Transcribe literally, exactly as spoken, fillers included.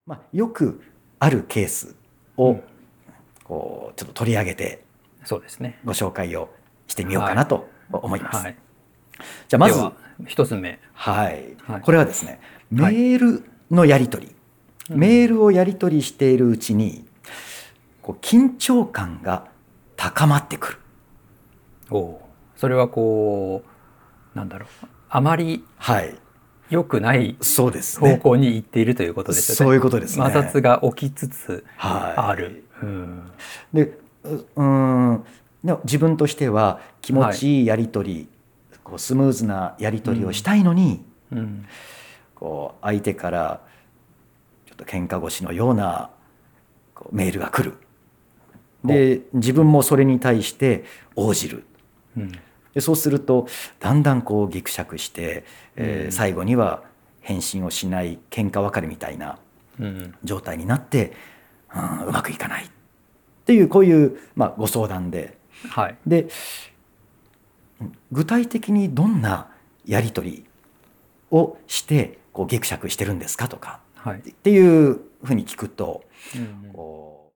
まあ、よくあるケースをこうちょっと取り上げてそうですね。 ご紹介をしてみようかはい。 なと思います。 はい。 じゃあまず、 では、一つ目。 はい、 はい。 これはですね、メはい。 ールのやり取り、 うん。 メールをやり取りしているうちにこう緊張感が高まってくる。 おお。それはこう、なんだろう。あまりはい、 良くないそうですね。 方向に行っているということですよね。 そういうことです摩ね。 擦が起きつつはある。 い。 うん。 で、ううーん、でも自分としては気持はい。 ちいいやり取り、こうスムーズなやりうん。 取りをしたいのに、 うん。 こう相手からちょっと喧嘩腰のようなこうメールが来る。 お。 で、自分もそれに対して応じる。 うん。 で、そうするとだんだんこうギクシャクして、えーうん。 最後には返信をしない喧嘩別れみたいなうん。 状態になって、うん、うまくいかないっていうこういう、まあ、ご相談で、 はい。 で具体的にどんなやり取りをしてこうギクシャクしてるんですかとかはい。 っていうふうに聞くと、 うん。 こう